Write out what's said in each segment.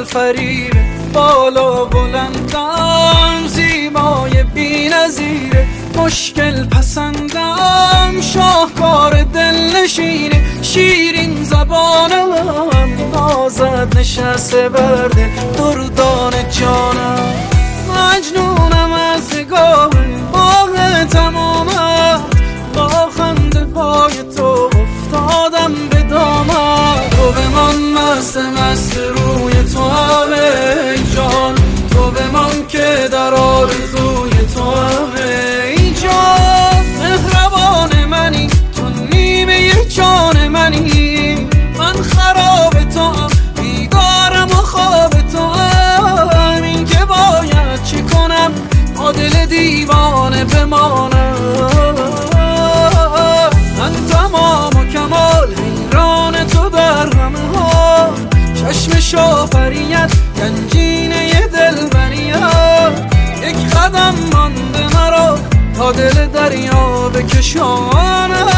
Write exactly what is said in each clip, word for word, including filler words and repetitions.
فریب بالا بلندم، زیبای بی‌نظیره، مشکل پسندم، شاهکار دلنشینه، شیرین زبانم، نازد نشسته برده دردان جانم. مجنونم از نگاه باغ تمامت، با خنده پای تو افتادم به دامت. تو بمان مست مست روی تو همه جان، تو بمان که در آرزوی تو همه جان. مهربان منی تو نیمه جان منی، من خراب تو هم بیدارم و خواب تو هم. این که باید چی کنم با دل دیوانه بمانم. من تمام و کمال حیران تو در همه ها، چشم شافریت گنجینه دلبریت. یک قدم مانده مرا تا دل دریا بکشانم.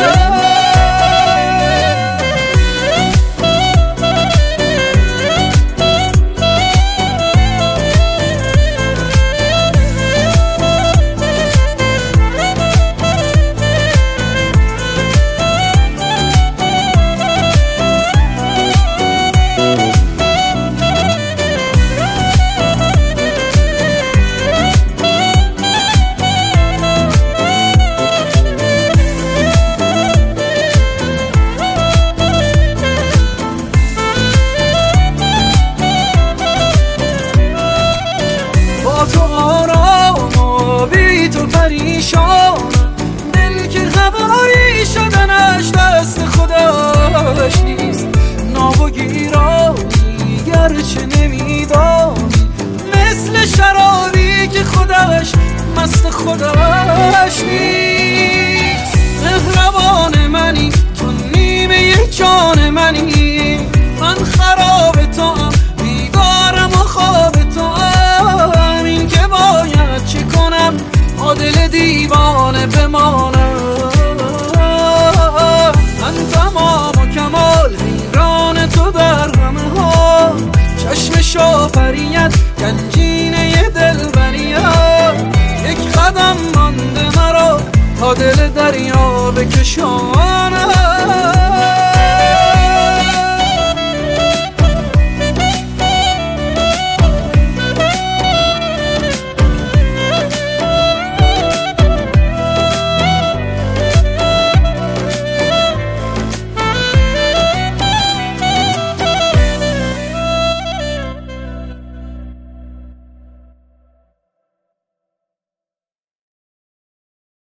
تو آرام و بی تو پریشانم، دل که خبری شدنش دست خودش نیست. ناب و گیرانی گرچه نمیدانی، مثل شرابی که خودش مست خودش نیست. مهربان منی تو نیمه جان منی، من خراب تو هم بیدارم و خواب تو هم. این که باید چی کنم با دل دیوانه بمانم. من تمام و کمال حیران تو در همه ها، چشم شافریت گنجینه دلبریت. یک قدم مانده مرا تا دل دریا بکشانم.